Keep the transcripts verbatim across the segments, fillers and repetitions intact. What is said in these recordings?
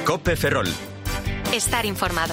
COPE Ferrol. Estar informado.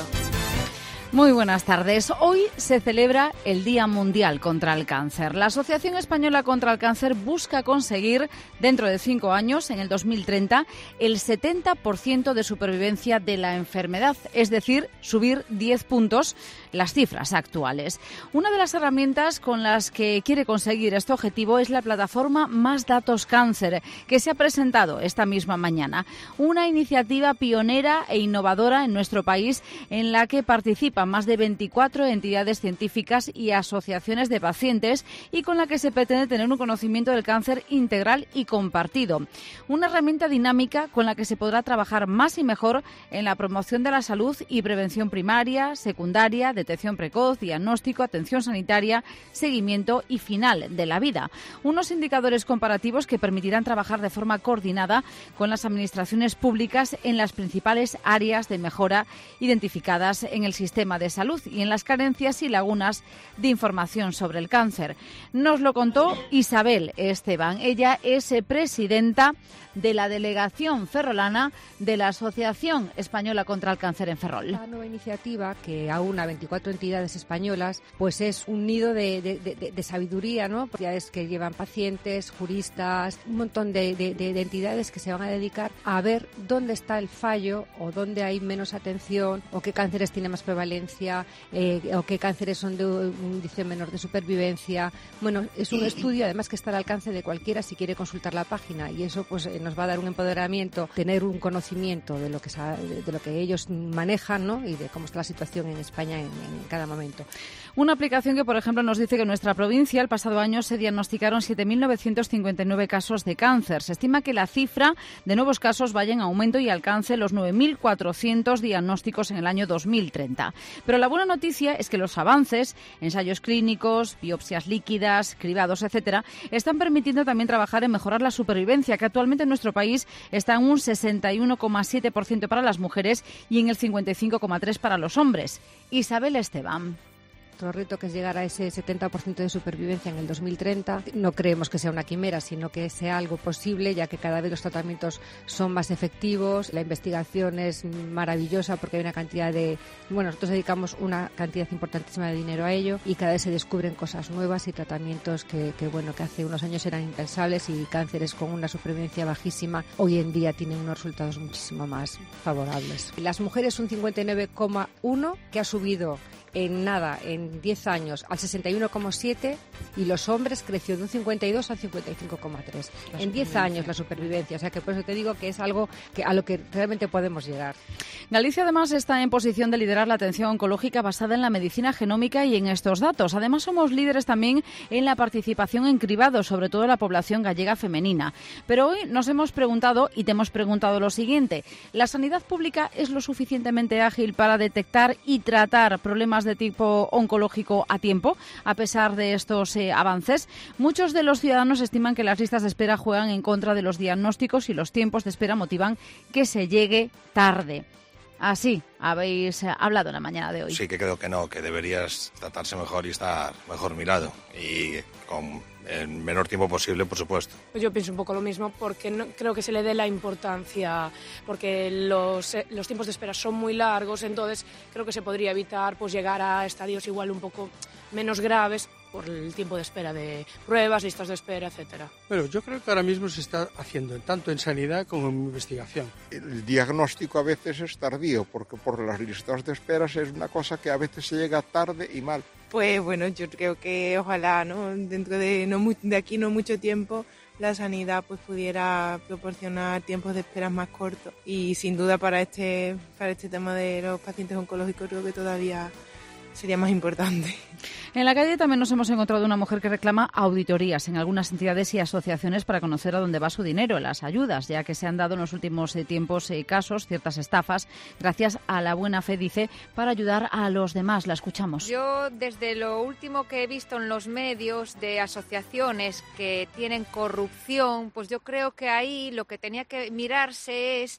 Muy buenas tardes. Hoy se celebra el Día Mundial contra el Cáncer. La Asociación Española contra el Cáncer busca conseguir, dentro de cinco años, en el dos mil treinta, el setenta por ciento de supervivencia de la enfermedad, es decir, subir diez puntos las cifras actuales. Una de las herramientas con las que quiere conseguir este objetivo es la plataforma Más Datos Cáncer, que se ha presentado esta misma mañana. Una iniciativa pionera e innovadora en nuestro país en la que participan más de veinticuatro entidades científicas y asociaciones de pacientes y con la que se pretende tener un conocimiento del cáncer integral y compartido. Una herramienta dinámica con la que se podrá trabajar más y mejor en la promoción de la salud y prevención primaria, secundaria, detección precoz, diagnóstico, atención sanitaria, seguimiento y final de la vida. Unos indicadores comparativos que permitirán trabajar de forma coordinada con las administraciones públicas en las principales áreas de mejora identificadas en el sistema de salud y en las carencias y lagunas de información sobre el cáncer. Nos lo contó Isabel Esteban. Ella es presidenta de la delegación ferrolana de la Asociación Española contra el Cáncer en Ferrol. La nueva iniciativa, que aúna veinticuatro entidades españolas, pues es un nido de, de, de, de sabiduría, ¿no? Ya es que llevan pacientes, juristas, un montón de, de, de entidades que se van a dedicar a ver dónde está el fallo o dónde hay menos atención o qué cánceres tienen más prevalencia eh, o qué cánceres son de un índice menor de supervivencia. Bueno, es un estudio además que está al alcance de cualquiera si quiere consultar la página y eso pues nos va a dar un empoderamiento, tener un conocimiento de lo que de lo que ellos manejan, ¿no? Y de cómo está la situación en España en, en cada momento. Una aplicación que, por ejemplo, nos dice que en nuestra provincia el pasado año se diagnosticaron siete mil novecientos cincuenta y nueve casos de cáncer. Se estima que la cifra de nuevos casos vaya en aumento y alcance los nueve mil cuatrocientos diagnósticos en el año dos mil treinta. Pero la buena noticia es que los avances, ensayos clínicos, biopsias líquidas, cribados, etcétera, están permitiendo también trabajar en mejorar la supervivencia, que actualmente en nuestro país está en un sesenta y uno coma siete por ciento para las mujeres y en el cincuenta y cinco coma tres por ciento para los hombres. Isabel Esteban. Nuestro reto, que es llegar a ese setenta por ciento de supervivencia en el dos mil treinta, no creemos que sea una quimera, sino que sea algo posible, ya que cada vez los tratamientos son más efectivos, la investigación es maravillosa porque hay una cantidad de... Bueno, nosotros dedicamos una cantidad importantísima de dinero a ello y cada vez se descubren cosas nuevas y tratamientos que, que, bueno, que hace unos años eran impensables y cánceres con una supervivencia bajísima hoy en día tienen unos resultados muchísimo más favorables. Las mujeres un cincuenta y nueve coma uno que ha subido en nada, en diez años, al sesenta y uno coma siete y los hombres creció de un cincuenta y dos al cincuenta y cinco coma tres. En diez años la supervivencia, o sea que por eso te digo que es algo que a lo que realmente podemos llegar. Galicia además está en posición de liderar la atención oncológica basada en la medicina genómica y en estos datos. Además somos líderes también en la participación en cribados, sobre todo en la población gallega femenina. Pero hoy nos hemos preguntado y te hemos preguntado lo siguiente: ¿la sanidad pública es lo suficientemente ágil para detectar y tratar problemas de tipo oncológico a tiempo, a pesar de estos eh, avances? Muchos de los ciudadanos estiman que las listas de espera juegan en contra de los diagnósticos y los tiempos de espera motivan que se llegue tarde. Así habéis eh, hablado en la mañana de hoy. Sí, que creo que no, que deberías tratarse mejor y estar mejor mirado y con el menor tiempo posible, por supuesto. Yo pienso un poco lo mismo, porque no creo que se le dé la importancia, porque los, los tiempos de espera son muy largos, entonces creo que se podría evitar pues llegar a estadios igual un poco menos graves por el tiempo de espera de pruebas, listas de espera, etcétera. Bueno, yo creo que ahora mismo se está haciendo tanto en sanidad como en investigación. El diagnóstico a veces es tardío, porque por las listas de esperas es una cosa que a veces se llega tarde y mal. Pues bueno, yo creo que ojalá, ¿no?, dentro de, no, de aquí no mucho tiempo, la sanidad pues pudiera proporcionar tiempos de espera más cortos. Y sin duda para este, para este tema de los pacientes oncológicos creo que todavía sería más importante. En la calle también nos hemos encontrado una mujer que reclama auditorías en algunas entidades y asociaciones para conocer a dónde va su dinero, las ayudas, ya que se han dado en los últimos eh, tiempos eh, casos, ciertas estafas, gracias a la buena fe, dice, para ayudar a los demás. La escuchamos. Yo, desde lo último que he visto en los medios de asociaciones que tienen corrupción, pues yo creo que ahí lo que tenía que mirarse es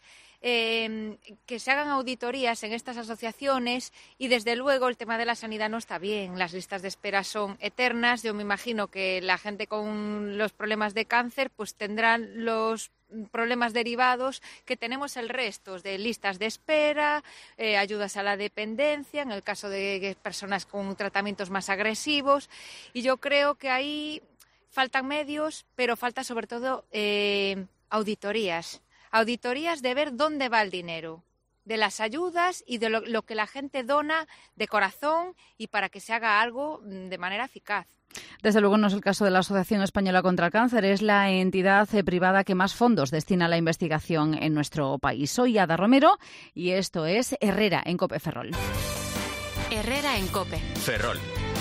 Eh, que se hagan auditorías en estas asociaciones y, desde luego, el tema de la sanidad no está bien. Las listas de espera son eternas. Yo me imagino que la gente con los problemas de cáncer pues tendrán los problemas derivados que tenemos el resto, de listas de espera, eh, ayudas a la dependencia, en el caso de personas con tratamientos más agresivos. Y yo creo que ahí faltan medios, pero falta sobre todo eh, auditorías. Auditorías de ver dónde va el dinero, de las ayudas y de lo, lo que la gente dona de corazón y para que se haga algo de manera eficaz. Desde luego no es el caso de la Asociación Española contra el Cáncer, es la entidad privada que más fondos destina a la investigación en nuestro país. Soy Ada Romero y esto es Herrera en COPE Ferrol. Herrera en COPE. Ferrol.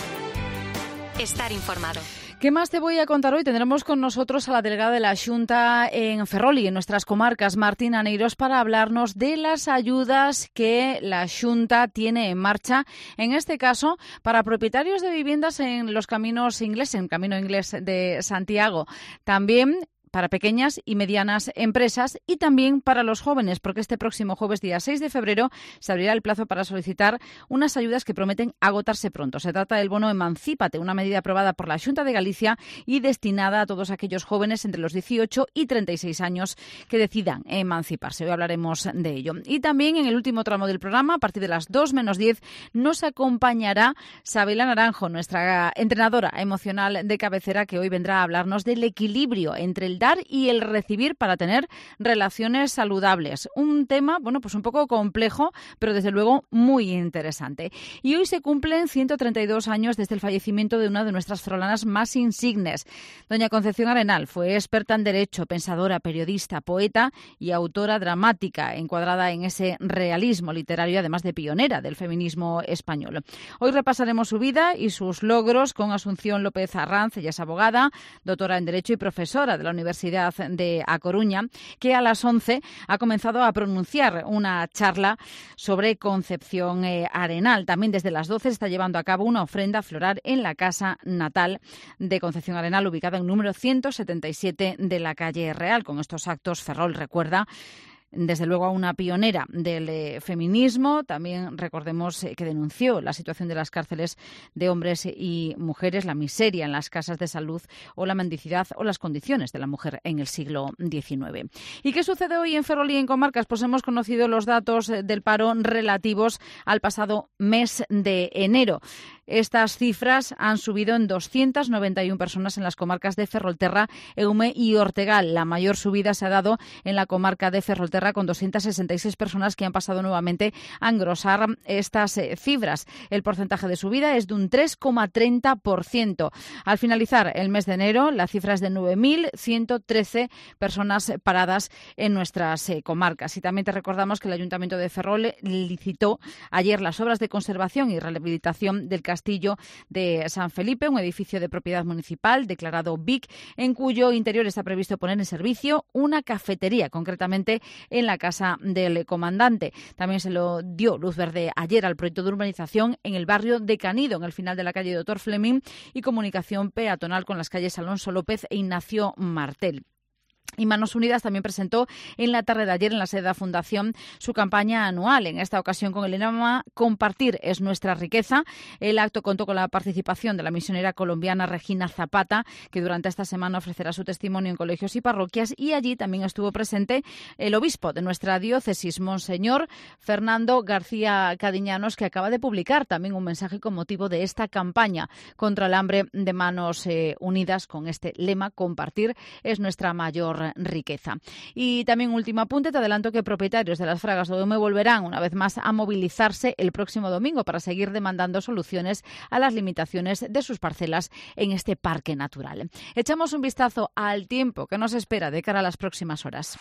Estar informado. ¿Qué más te voy a contar hoy? Tendremos con nosotros a la delegada de la Xunta en Ferrol y en nuestras comarcas, Martina Neiros, para hablarnos de las ayudas que la Xunta tiene en marcha, en este caso para propietarios de viviendas en los caminos ingleses, en el Camino Inglés de Santiago. También para pequeñas y medianas empresas y también para los jóvenes, porque este próximo jueves, día seis de febrero, se abrirá el plazo para solicitar unas ayudas que prometen agotarse pronto. Se trata del bono Emancípate, una medida aprobada por la Xunta de Galicia y destinada a todos aquellos jóvenes entre los dieciocho y treinta y seis años que decidan emanciparse. Hoy hablaremos de ello. Y también en el último tramo del programa, a partir de las dos menos diez, nos acompañará Sabela Naranjo, nuestra entrenadora emocional de cabecera, que hoy vendrá a hablarnos del equilibrio entre el dar y el recibir para tener relaciones saludables. Un tema, bueno, pues un poco complejo, pero desde luego muy interesante. Y hoy se cumplen ciento treinta y dos años desde el fallecimiento de una de nuestras ferrolanas más insignes. Doña Concepción Arenal fue experta en Derecho, pensadora, periodista, poeta y autora dramática, encuadrada en ese realismo literario, además de pionera del feminismo español. Hoy repasaremos su vida y sus logros con Asunción López Arranz. Ella es abogada, doctora en Derecho y profesora de la Universidad de A Coruña, que a las once ha comenzado a pronunciar una charla sobre Concepción eh, Arenal. También desde las doce se está llevando a cabo una ofrenda floral en la casa natal de Concepción Arenal, ubicada en número ciento setenta y siete de la calle Real. Con estos actos, Ferrol recuerda desde luego a una pionera del eh, feminismo. También recordemos eh, que denunció la situación de las cárceles de hombres y mujeres, la miseria en las casas de salud o la mendicidad o las condiciones de la mujer en el siglo diecinueve. ¿Y qué sucede hoy en Ferrol y en comarcas? Pues hemos conocido los datos del paro relativos al pasado mes de enero. Estas cifras han subido en doscientas noventa y una personas en las comarcas de Ferrolterra, Eume y Ortegal. La mayor subida se ha dado en la comarca de Ferrolterra, con doscientas sesenta y seis personas que han pasado nuevamente a engrosar estas eh, cifras. El porcentaje de subida es de un tres coma treinta por ciento. Al finalizar el mes de enero, la cifra es de nueve mil ciento trece personas paradas en nuestras eh, comarcas. Y también te recordamos que el Ayuntamiento de Ferrol licitó ayer las obras de conservación y rehabilitación del Castillo de San Felipe, un edificio de propiedad municipal declarado B I C, en cuyo interior está previsto poner en servicio una cafetería, concretamente en la casa del comandante. También se lo dio luz verde ayer al proyecto de urbanización en el barrio de Canido, en el final de la calle Doctor Fleming, y comunicación peatonal con las calles Alonso López e Ignacio Martel. Y Manos Unidas también presentó en la tarde de ayer en la sede de la Fundación su campaña anual, en esta ocasión con el lema Compartir es nuestra riqueza. El acto contó con la participación de la misionera colombiana Regina Zapata, que durante esta semana ofrecerá su testimonio en colegios y parroquias, y allí también estuvo presente el obispo de nuestra diócesis, Monseñor Fernando García Cadiñanos, que acaba de publicar también un mensaje con motivo de esta campaña contra el hambre de Manos eh, Unidas, con este lema Compartir es nuestra mayor riqueza. Y también último apunte, te adelanto que propietarios de las fragas de Eume volverán una vez más a movilizarse el próximo domingo para seguir demandando soluciones a las limitaciones de sus parcelas en este parque natural. Echamos un vistazo al tiempo que nos espera de cara a las próximas horas.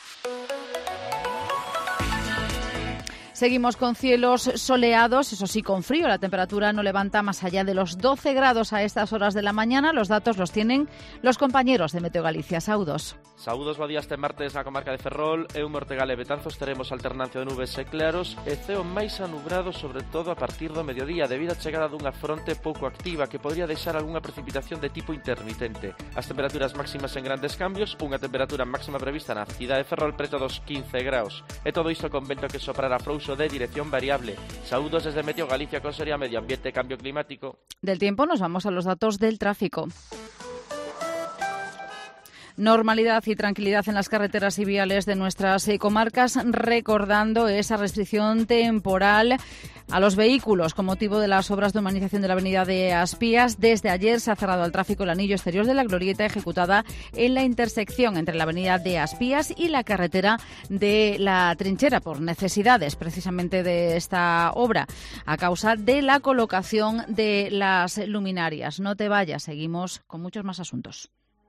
Seguimos con cielos soleados, eso sí, con frío. La temperatura no levanta más allá de los doce grados a estas horas de la mañana. Los datos los tienen los compañeros de Meteo Galicia. Saúdos. Saúdos, bo día este martes na comarca de Ferrol. Eume, Ortegal e Betanzos teremos alternancia de nubes e claros e ceo máis anubrado, sobre todo a partir do mediodía, debido á chegada dunha fronte pouco activa que podría deixar algunha precipitación de tipo intermitente. As temperaturas máximas en grandes cambios, unha temperatura máxima prevista na cidade de Ferrol preto dos quince graus. E todo isto con vento que soprará frouxo de dirección variable. Saúdos desde Meteo Galicia, Consellería Medio Ambiente e Cambio Climático. Del tiempo nos vamos a los datos del tráfico. Normalidad y tranquilidad en las carreteras y viales de nuestras comarcas, recordando esa restricción temporal a los vehículos con motivo de las obras de humanización de la avenida de Aspías. Desde ayer se ha cerrado al tráfico el anillo exterior de la glorieta ejecutada en la intersección entre la avenida de Aspías y la carretera de la Trinchera por necesidades precisamente de esta obra a causa de la colocación de las luminarias. No te vayas, seguimos con muchos más asuntos.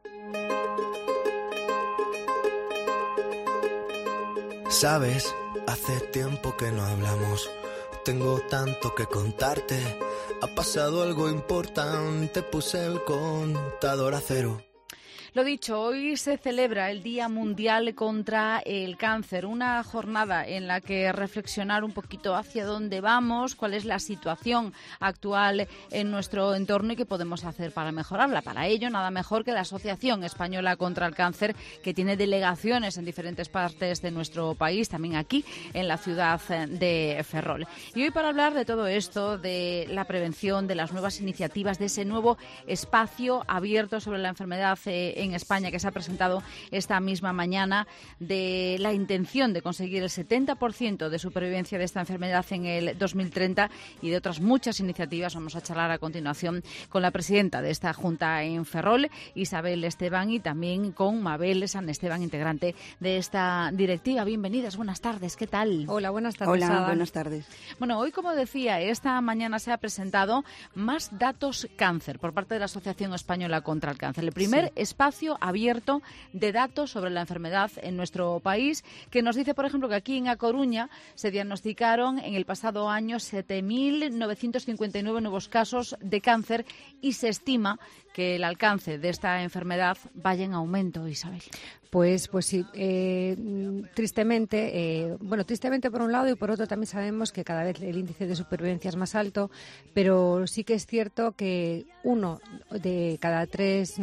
Sabes, hace tiempo que no hablamos. Tengo tanto que contarte. Ha pasado algo importante. Puse el contador a cero. Lo dicho, hoy se celebra el Día Mundial contra el Cáncer, una jornada en la que reflexionar un poquito hacia dónde vamos, cuál es la situación actual en nuestro entorno y qué podemos hacer para mejorarla. Para ello, nada mejor que la Asociación Española contra el Cáncer, que tiene delegaciones en diferentes partes de nuestro país, también aquí en la ciudad de Ferrol. Y hoy, para hablar de todo esto, de la prevención, de las nuevas iniciativas, de ese nuevo espacio abierto sobre la enfermedad eh, en España que se ha presentado esta misma mañana, de la intención de conseguir el setenta por ciento de supervivencia de esta enfermedad en el dos mil treinta y de otras muchas iniciativas. Vamos a charlar a continuación con la presidenta de esta Junta en Ferrol, Isabel Esteban, y también con Mabel San Esteban, integrante de esta directiva. Bienvenidas, buenas tardes, ¿qué tal? Hola, buenas tardes. Hola, Ada. buenas tardes. Bueno, hoy, como decía, esta mañana se ha presentado Más Datos Cáncer por parte de la Asociación Española contra el Cáncer. El primer sí. espacio abierto de datos sobre la enfermedad en nuestro país, que nos dice, por ejemplo, que aquí en A Coruña se diagnosticaron en el pasado año siete mil novecientos cincuenta y nueve nuevos casos de cáncer y se estima que el alcance de esta enfermedad vaya en aumento, Isabel. Pues, pues sí, eh, tristemente, eh, bueno, tristemente por un lado y por otro también sabemos que cada vez el índice de supervivencia es más alto, pero sí que es cierto que uno de cada tres,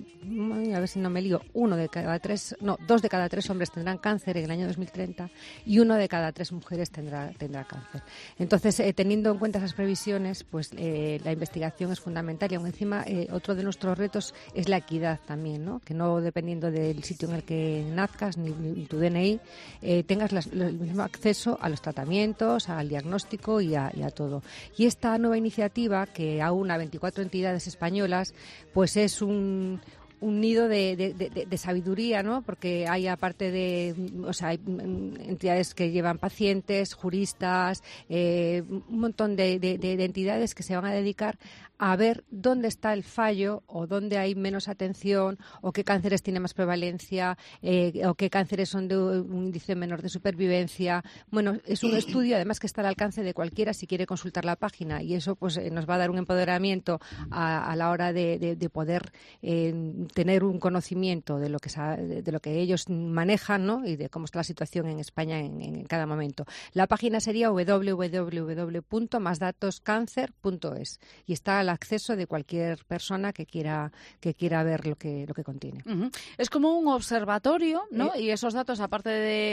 a ver si no me lío, uno de cada tres, no, dos de cada tres hombres tendrán cáncer en el año dos mil treinta y uno de cada tres mujeres tendrá, tendrá cáncer. Entonces, eh, teniendo en cuenta esas previsiones, pues eh, la investigación es fundamental y aún encima eh, otro de nuestros retos es la equidad también, ¿no? Que no dependiendo del sitio en el que nazcas ni, ni tu D N I eh, tengas las, el mismo acceso a los tratamientos, al diagnóstico y a, y a todo. Y esta nueva iniciativa que aúna veinticuatro entidades españolas, pues es un un nido de, de, de, de sabiduría, ¿no? Porque hay, aparte de, o sea, hay entidades que llevan pacientes, juristas, eh, un montón de, de, de entidades que se van a dedicar a ver dónde está el fallo o dónde hay menos atención o qué cánceres tienen más prevalencia eh, o qué cánceres son de un índice menor de supervivencia. Bueno, es un estudio además que está al alcance de cualquiera si quiere consultar la página y eso pues eh, nos va a dar un empoderamiento a, a la hora de, de, de poder eh, tener un conocimiento de lo que de lo que ellos manejan, ¿no? Y de cómo está la situación en España en, en cada momento. La página sería doble u doble u doble u punto más datos cáncer punto es y está al acceso de cualquier persona que quiera que quiera ver lo que lo que contiene. Uh-huh. Es como un observatorio, ¿no? Eh, y esos datos, aparte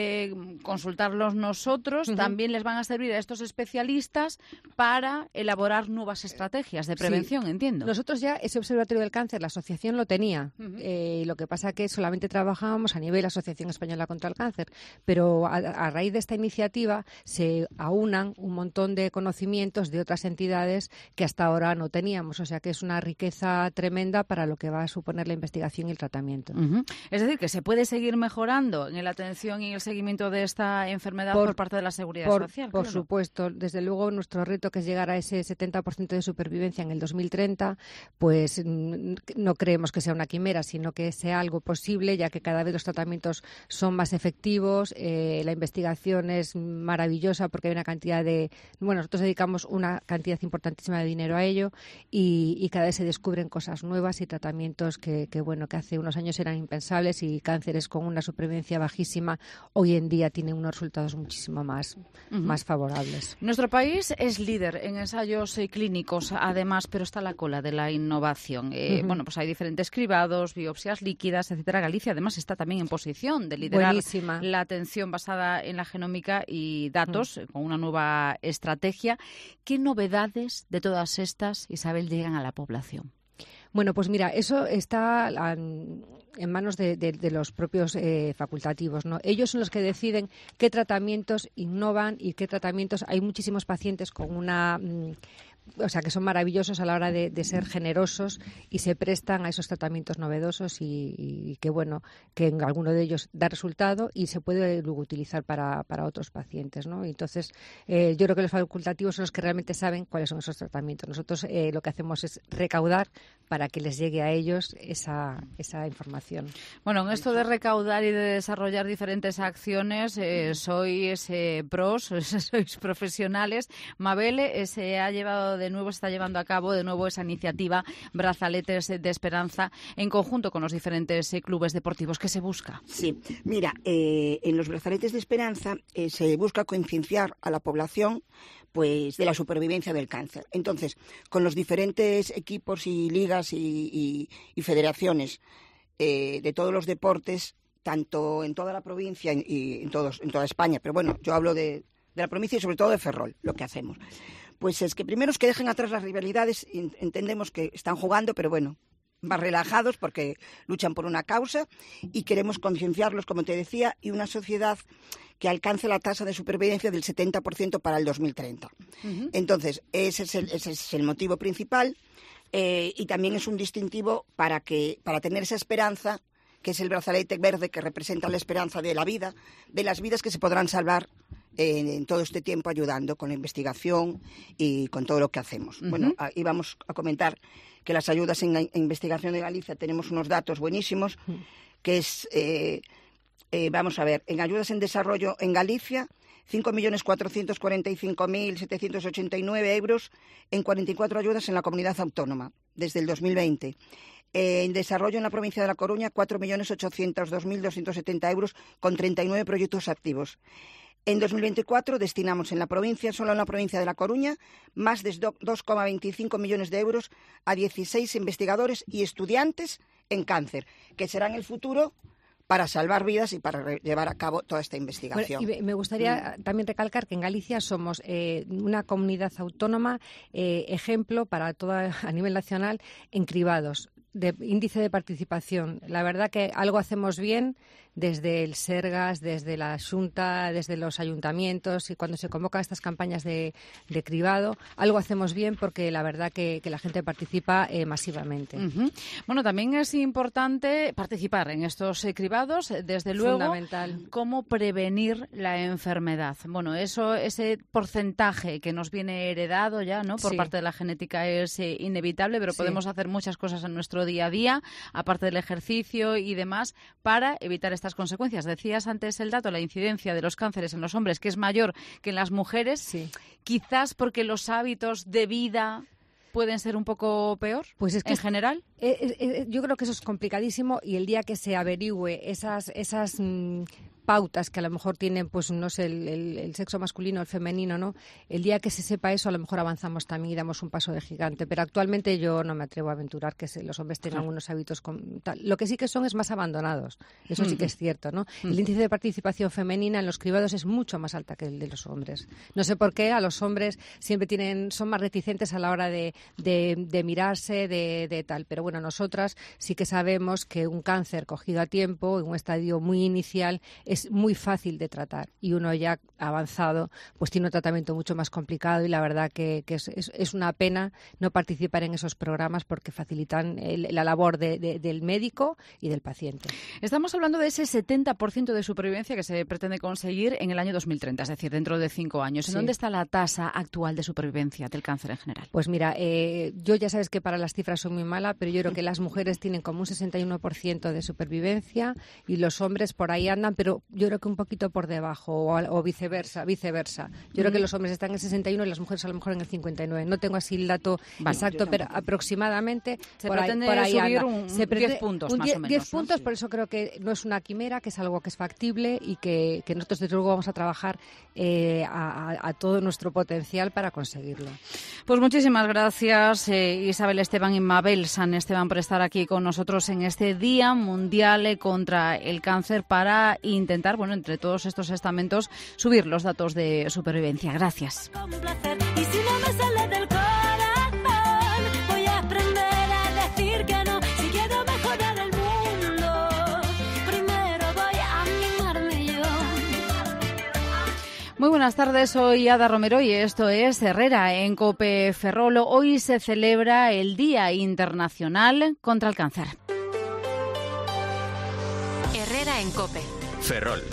de consultarlos nosotros, uh-huh. también les van a servir a estos especialistas para elaborar nuevas estrategias de prevención, sí. entiendo. Nosotros ya ese observatorio del cáncer, la asociación lo tenía. Uh-huh. Eh, lo que pasa es que solamente trabajábamos a nivel Asociación Española contra el Cáncer, pero a, a raíz de esta iniciativa se aunan un montón de conocimientos de otras entidades que hasta ahora no teníamos, o sea que es una riqueza tremenda para lo que va a suponer la investigación y el tratamiento. Uh-huh. Es decir, que se puede seguir mejorando en la atención y el seguimiento de esta enfermedad por, por parte de la Seguridad por, Social. Por claro. supuesto, desde luego nuestro reto, que es llegar a ese setenta por ciento de supervivencia en el dos mil treinta, pues no creemos que sea una quimera, sino que sea algo posible, ya que cada vez los tratamientos son más efectivos, eh, la investigación es maravillosa porque hay una cantidad de... Bueno, nosotros dedicamos una cantidad importantísima de dinero a ello y, y cada vez se descubren cosas nuevas y tratamientos que, que, bueno, que hace unos años eran impensables y cánceres con una supervivencia bajísima hoy en día tienen unos resultados muchísimo más, uh-huh. más favorables. Nuestro país es líder en ensayos eh, clínicos, además, pero está a la cola de la innovación. Eh, uh-huh. Bueno, pues hay diferentes cribados, biopsias líquidas, etcétera. Galicia además está también en posición de liderar Buenísima. la atención basada en la genómica y datos uh-huh. con una nueva estrategia. ¿Qué novedades de todas estas, Isabel, llegan a la población? Bueno, pues mira, eso está en manos de, de, de los propios eh, facultativos, ¿no? Ellos son los que deciden qué tratamientos innovan y qué tratamientos. Hay muchísimos pacientes con una... Mmm, o sea, que son maravillosos a la hora de, de ser generosos y se prestan a esos tratamientos novedosos y, y que, bueno, que en alguno de ellos da resultado y se puede luego utilizar para, para otros pacientes, ¿no? Entonces, eh, yo creo que los facultativos son los que realmente saben cuáles son esos tratamientos. Nosotros eh, lo que hacemos es recaudar para que les llegue a ellos esa, esa información. Bueno, en esto de recaudar y de desarrollar diferentes acciones, eh, sois eh, pros, sois profesionales. Mabel eh, se ha llevado de nuevo, se está llevando a cabo de nuevo esa iniciativa Brazaletes de Esperanza en conjunto con los diferentes eh, clubes deportivos. ¿Qué se busca? Sí, mira, eh, en los Brazaletes de Esperanza eh, se busca concienciar a la población pues de la supervivencia del cáncer. Entonces, con los diferentes equipos y ligas y, y, y federaciones eh, de todos los deportes, tanto en toda la provincia y en, todos, en toda España, pero bueno, yo hablo de, de la provincia y sobre todo de Ferrol, lo que hacemos. Pues es que primero es que dejen atrás las rivalidades, entendemos que están jugando, pero bueno, más relajados porque luchan por una causa y queremos concienciarlos, como te decía, y una sociedad que alcance la tasa de supervivencia del setenta por ciento para el dos mil treinta. Uh-huh. Entonces, ese es el, ese es el motivo principal eh, y también es un distintivo para, que, para tener esa esperanza, que es el brazalete verde que representa la esperanza de la vida, de las vidas que se podrán salvar En, en todo este tiempo ayudando con la investigación y con todo lo que hacemos. Uh-huh. Bueno, ahí vamos a comentar que las ayudas en, en investigación de Galicia tenemos unos datos buenísimos, uh-huh. que es, eh, eh, vamos a ver, en ayudas en desarrollo en Galicia, cinco millones cuatrocientos cuarenta y cinco mil setecientos ochenta y nueve euros en cuarenta y cuatro ayudas en la comunidad autónoma, desde el dos mil veinte. Eh, en desarrollo en la provincia de La Coruña, cuatro millones ochocientos dos mil doscientos setenta euros con treinta y nueve proyectos activos. En dos mil veinticuatro destinamos en la provincia, solo en la provincia de La Coruña, más de dos coma veinticinco millones de euros a dieciséis investigadores y estudiantes en cáncer, que serán el futuro para salvar vidas y para llevar a cabo toda esta investigación. Bueno, y me gustaría mm. también recalcar que en Galicia somos eh, una comunidad autónoma, eh, ejemplo para toda a nivel nacional en cribados, de índice de participación. La verdad que algo hacemos bien desde el Sergas, desde la Xunta, desde los ayuntamientos y cuando se convocan estas campañas de, de cribado, algo hacemos bien porque la verdad que, que la gente participa eh, masivamente. Uh-huh. Bueno, también es importante participar en estos eh, cribados, desde luego, fundamental. Cómo prevenir la enfermedad. Bueno, eso, ese porcentaje que nos viene heredado ya, ¿no? Por sí. parte de la genética es eh, inevitable, pero sí. podemos hacer muchas cosas en nuestro día a día, aparte del ejercicio y demás, para evitar estas consecuencias. Decías antes el dato, la incidencia de los cánceres en los hombres, que es mayor que en las mujeres, sí. quizás porque los hábitos de vida pueden ser un poco peor, pues es que en general. Eh, eh, eh, yo creo que eso es complicadísimo y el día que se averigüe esas esas mmm, pautas que a lo mejor tienen, pues no sé, el, el, el sexo masculino o el femenino, ¿no? El día que se sepa eso, a lo mejor avanzamos también y damos un paso de gigante. Pero actualmente yo no me atrevo a aventurar que se, los hombres tengan unos hábitos con, tal. Lo que sí que son es más abandonados. Eso sí que es cierto, ¿no? El índice de participación femenina en los cribados es mucho más alta que el de los hombres. No sé por qué a los hombres siempre tienen, son más reticentes a la hora de, de, de mirarse, de, de tal. Pero bueno, nosotras sí que sabemos que un cáncer cogido a tiempo, en un estadio muy inicial, es muy fácil de tratar y uno ya avanzado pues tiene un tratamiento mucho más complicado y la verdad que, que es, es, es una pena no participar en esos programas porque facilitan el, la labor de, de, del médico y del paciente. Estamos hablando de ese setenta por ciento de supervivencia que se pretende conseguir en el año dos mil treinta, es decir, dentro de cinco años. ¿En sí. dónde está la tasa actual de supervivencia del cáncer en general? Pues mira, eh, yo ya sabes que para las cifras soy muy mala, pero yo creo que las mujeres tienen como un sesenta y uno por ciento de supervivencia y los hombres por ahí andan, pero yo creo que un poquito por debajo o, o viceversa, viceversa. Yo mm. creo que los hombres están en el sesenta y uno y las mujeres a lo mejor en el cincuenta y nueve. No tengo así el dato vale, exacto, pero aproximadamente se por pretende ahí, por ahí subir anda. un se pretende, diez puntos un más diez, o menos. diez puntos, ¿no? Sí. Por eso creo que no es una quimera, que es algo que es factible y que, que nosotros desde luego vamos a trabajar eh, a, a todo nuestro potencial para conseguirlo. Pues muchísimas gracias eh, Isabel Esteban y Mabel San Esteban por estar aquí con nosotros en este Día Mundial contra el Cáncer para intentar, bueno, entre todos estos estamentos, subir los datos de supervivencia. Gracias. Con placer. Y si no me sale del corazón, voy a aprender a decir que Muy buenas tardes, soy Ada Romero y esto es Herrera en COPE Ferrol. Hoy se celebra el Día Internacional contra el Cáncer. Herrera en COPE Ferrol.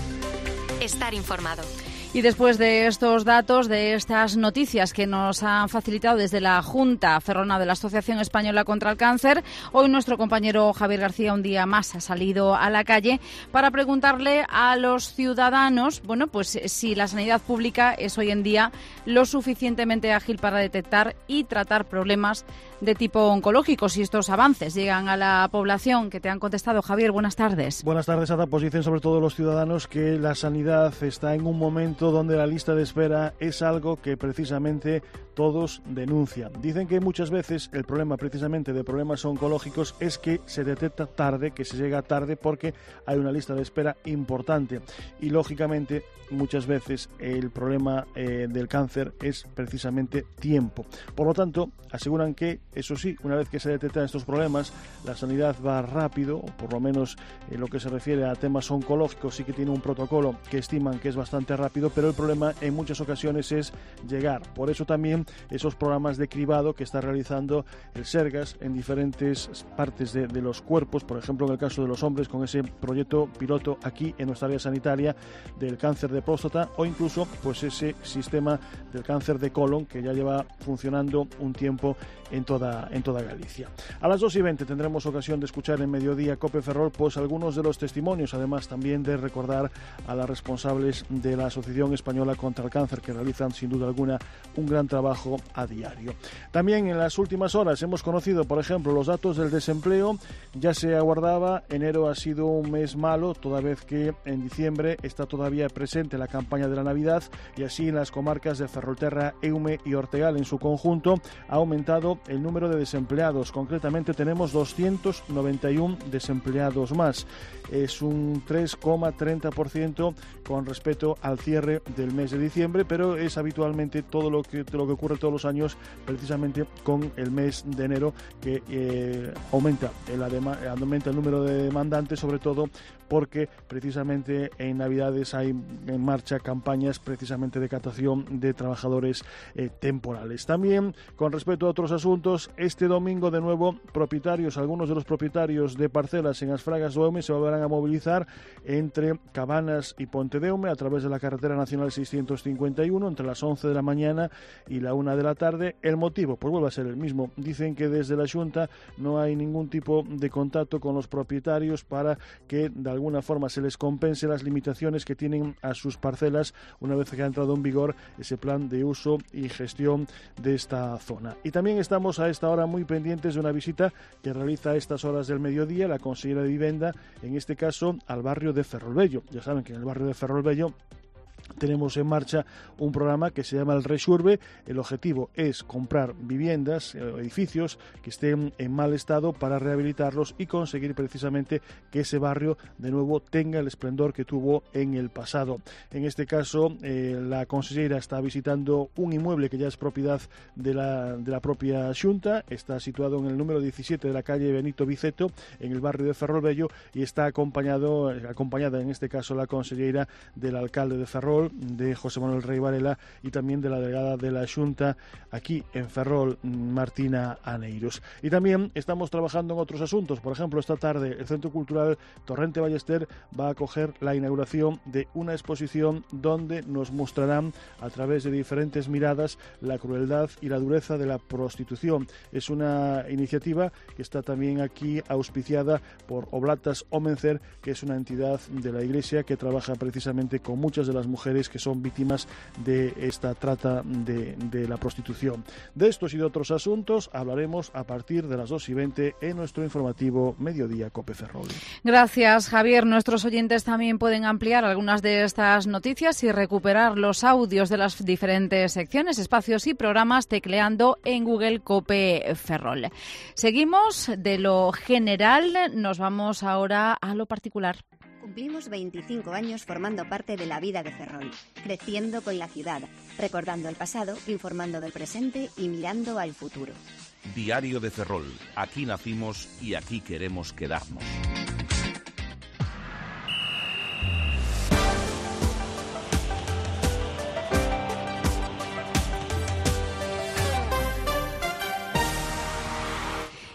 Estar informado. Y después de estos datos, de estas noticias que nos han facilitado desde la Junta Ferrolana de la Asociación Española contra el Cáncer, hoy nuestro compañero Javier García un día más ha salido a la calle para preguntarle a los ciudadanos, bueno, pues si la sanidad pública es hoy en día lo suficientemente ágil para detectar y tratar problemas de tipo oncológico, si estos avances llegan a la población. Que te han contestado, Javier, buenas tardes. Buenas tardes, Ada. Pues dicen sobre todo los ciudadanos que la sanidad está en un momento donde la lista de espera es algo que precisamente todos denuncian. Dicen que muchas veces el problema precisamente de problemas oncológicos es que se detecta tarde, que se llega tarde porque hay una lista de espera importante y lógicamente muchas veces el problema eh, del cáncer es precisamente tiempo. Por lo tanto, aseguran que, eso sí, una vez que se detectan estos problemas, la sanidad va rápido, o por lo menos en lo que se refiere a temas oncológicos sí que tiene un protocolo que estiman que es bastante rápido, pero el problema en muchas ocasiones es llegar. Por eso también esos programas de cribado que está realizando el Sergas en diferentes partes de, de los cuerpos, por ejemplo en el caso de los hombres con ese proyecto piloto aquí en nuestra área sanitaria del cáncer de próstata, o incluso pues ese sistema del cáncer de colon que ya lleva funcionando un tiempo en toda, en toda Galicia. A las dos y veinte tendremos ocasión de escuchar en Mediodía COPE Ferrol pues algunos de los testimonios, además también de recordar a las responsables de la Asociación Española contra el Cáncer, que realizan sin duda alguna un gran trabajo a diario. También en las últimas horas hemos conocido, por ejemplo, los datos del desempleo. Ya se aguardaba, enero ha sido un mes malo, toda vez que en diciembre está todavía presente la campaña de la Navidad, y así en las comarcas de Ferrolterra, Eume y Ortegal en su conjunto ha aumentado el número de desempleados. Concretamente tenemos doscientos noventa y uno desempleados más. Es un tres coma treinta por ciento con respecto al cierre del mes de diciembre, pero es habitualmente todo lo que, lo que ocurre todos los años precisamente con el mes de enero, que eh, aumenta, el adema, aumenta el número de demandantes, sobre todo porque precisamente en Navidades hay en marcha campañas precisamente de captación de trabajadores eh, temporales. También con respecto a otros asuntos, este domingo de nuevo propietarios, algunos de los propietarios de parcelas en As Fragas do Eume se volverán a movilizar entre Cabanas y Ponte de Eume a través de la carretera nacional seiscientos cincuenta y uno entre las once de la mañana y la una de la tarde. El motivo, pues vuelve a ser el mismo. Dicen que desde la Xunta no hay ningún tipo de contacto con los propietarios para que de alguna forma se les compense las limitaciones que tienen a sus parcelas una vez que ha entrado en vigor ese plan de uso y gestión de esta zona. Y también estamos a esta hora muy pendientes de una visita que realiza a estas horas del mediodía la consellera de Vivienda, en este caso al barrio de Ferrolbello. Ya saben que en el barrio de Ferrolbello tenemos en marcha un programa que se llama el Rexurbe. El objetivo es comprar viviendas, edificios que estén en mal estado para rehabilitarlos y conseguir precisamente que ese barrio de nuevo tenga el esplendor que tuvo en el pasado. En este caso, eh, la consellera está visitando un inmueble que ya es propiedad de la, de la propia Xunta. Está situado en el número diecisiete de la calle Benito Viceto, en el barrio de Ferrolbello, y está acompañado, acompañada en este caso la consellera del alcalde de Ferrol, de José Manuel Rey Varela, y también de la delegada de la Xunta aquí en Ferrol, Martina Aneiros. Y también estamos trabajando en otros asuntos. Por ejemplo, esta tarde el Centro Cultural Torrente Ballester va a acoger la inauguración de una exposición donde nos mostrarán a través de diferentes miradas la crueldad y la dureza de la prostitución. Es una iniciativa que está también aquí auspiciada por Oblatas Omencer, que es una entidad de la Iglesia que trabaja precisamente con muchas de las mujeres que son víctimas de esta trata de, de la prostitución. De estos y de otros asuntos hablaremos a partir de las dos y veinte en nuestro informativo Mediodía COPE Ferrol. Gracias, Javier. Nuestros oyentes también pueden ampliar algunas de estas noticias y recuperar los audios de las diferentes secciones, espacios y programas tecleando en Google COPE Ferrol. Seguimos de lo general, nos vamos ahora a lo particular. Cumplimos veinticinco años formando parte de la vida de Ferrol, creciendo con la ciudad, recordando el pasado, informando del presente y mirando al futuro. Diario de Ferrol. Aquí nacimos y aquí queremos quedarnos.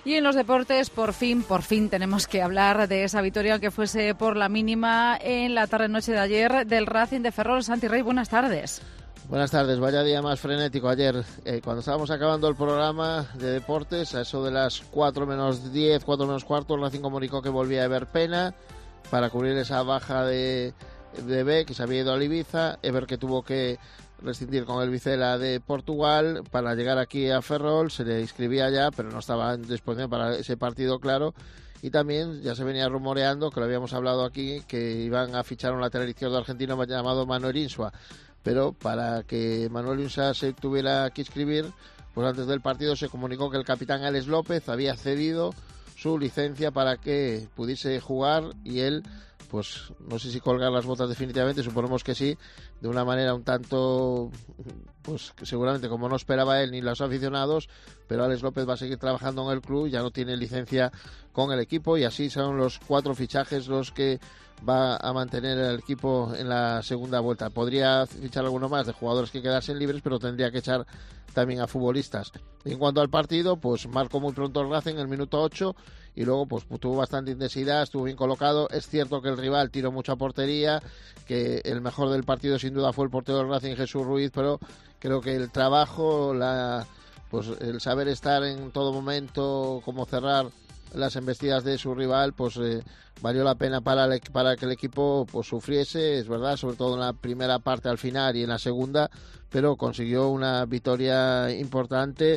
Y en los deportes, por fin, por fin tenemos que hablar de esa victoria, que fuese por la mínima en la tarde-noche de ayer del Racing de Ferrol. Santi Rey, buenas tardes. Buenas tardes, vaya día más frenético ayer. Eh, cuando estábamos acabando el programa de deportes, a eso de las cuatro menos diez, cuatro menos cuarto, el Racing comunicó que volvía a Ever Pena para cubrir esa baja de, de B, que se había ido a Ibiza. Ever, que tuvo que rescindir con el Vizela de Portugal para llegar aquí a Ferrol, se le inscribía ya, pero no estaba en disposición para ese partido, claro. Y también ya se venía rumoreando, que lo habíamos hablado aquí, que iban a fichar un lateral izquierdo argentino llamado Manuel Insua. Pero para que Manuel Insua se tuviera que inscribir, pues antes del partido se comunicó que el capitán Alex López había cedido su licencia para que pudiese jugar, y él, pues no sé si colgar las botas definitivamente, suponemos que sí, de una manera un tanto, pues seguramente como no esperaba él ni los aficionados, pero Alex López va a seguir trabajando en el club, ya no tiene licencia con el equipo, y así son los cuatro fichajes los que va a mantener el equipo en la segunda vuelta. Podría fichar alguno más de jugadores que quedasen libres, pero tendría que echar también a futbolistas. Y en cuanto al partido, pues marcó muy pronto el Racing en el minuto ocho, y luego pues tuvo bastante intensidad, estuvo bien colocado. Es cierto que el rival tiró mucha portería, que el mejor del partido sin duda fue el portero del Racing, Jesús Ruiz, pero creo que el trabajo, la pues el saber estar en todo momento, como cerrar las embestidas de su rival, pues eh, valió la pena para, el, para que el equipo pues sufriese, es verdad, sobre todo en la primera parte al final y en la segunda, pero consiguió una victoria importante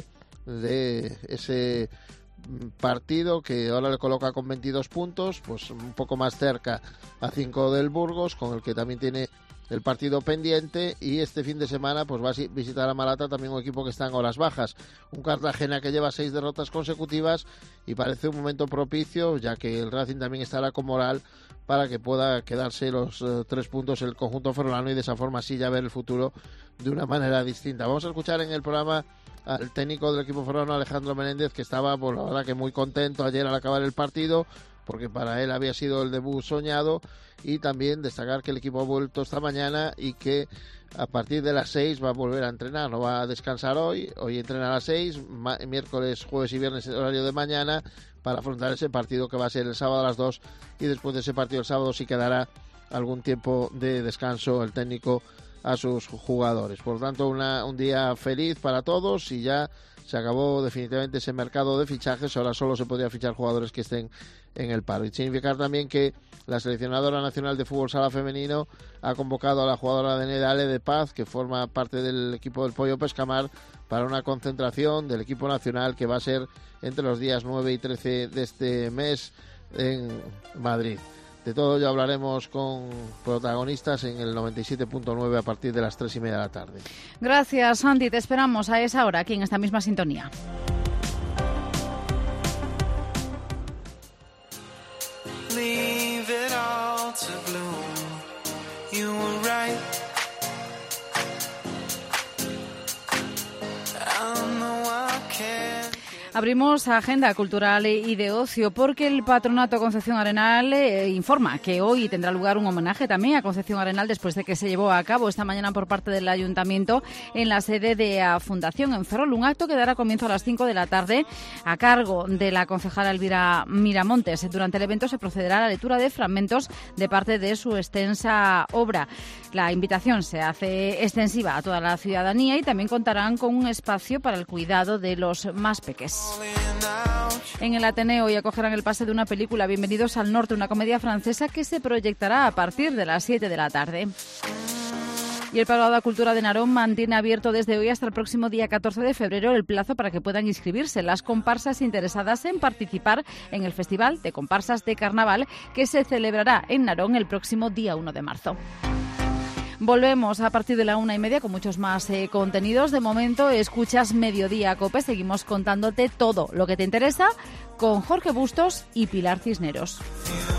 de ese partido que ahora le coloca con veintidós puntos, pues un poco más cerca a cinco del Burgos, con el que también tiene el partido pendiente, y este fin de semana pues va a visitar a Malata, también un equipo que está en horas bajas, un Cartagena que lleva seis derrotas consecutivas, y parece un momento propicio, ya que el Racing también estará con moral para que pueda quedarse los uh, tres puntos el conjunto ferrolano, y de esa forma sí ya ver el futuro de una manera distinta. Vamos a escuchar en el programa al técnico del equipo ferrolano, Alejandro Menéndez, que estaba, pues la verdad que muy contento ayer al acabar el partido, porque para él había sido el debut soñado, y también destacar que el equipo ha vuelto esta mañana y que a partir de las seis va a volver a entrenar, no va a descansar hoy, hoy entrena a las seis, miércoles, jueves y viernes el horario de mañana, para afrontar ese partido que va a ser el sábado a las dos, y después de ese partido el sábado sí quedará algún tiempo de descanso el técnico a sus jugadores. Por lo tanto, una, un día feliz para todos, y ya se acabó definitivamente ese mercado de fichajes. Ahora solo se podría fichar jugadores que estén en el paro. Y significar también que la seleccionadora nacional de fútbol sala femenino ha convocado a la jugadora de Nedale de Paz, que forma parte del equipo del Pollo Pescamar, para una concentración del equipo nacional que va a ser entre los días nueve y trece de este mes en Madrid. De todo ello hablaremos con protagonistas en el noventa y siete punto nueve a partir de las tres y media de la tarde. Gracias, Santi. Te esperamos a esa hora aquí en esta misma sintonía. Leave it all to bloom. You were right. I know I can't. Abrimos agenda cultural y de ocio, porque el Patronato Concepción Arenal eh, informa que hoy tendrá lugar un homenaje también a Concepción Arenal, después de que se llevó a cabo esta mañana por parte del Ayuntamiento en la sede de la Fundación en Ferrol. Un acto que dará comienzo a las cinco de la tarde a cargo de la concejala Elvira Miramontes. Durante el evento se procederá a la lectura de fragmentos de parte de su extensa obra. La invitación se hace extensiva a toda la ciudadanía, y también contarán con un espacio para el cuidado de los más pequeños. En el Ateneo hoy acogerán el pase de una película, Bienvenidos al Norte, una comedia francesa que se proyectará a partir de las siete de la tarde. Y el Palau de Cultura de Narón mantiene abierto desde hoy hasta el próximo día catorce de febrero el plazo para que puedan inscribirse las comparsas interesadas en participar en el Festival de Comparsas de Carnaval, que se celebrará en Narón el próximo día uno de marzo. Volvemos a partir de la una y media con muchos más eh, contenidos. De momento escuchas Mediodía Cope. Seguimos contándote todo lo que te interesa con Jorge Bustos y Pilar Cisneros.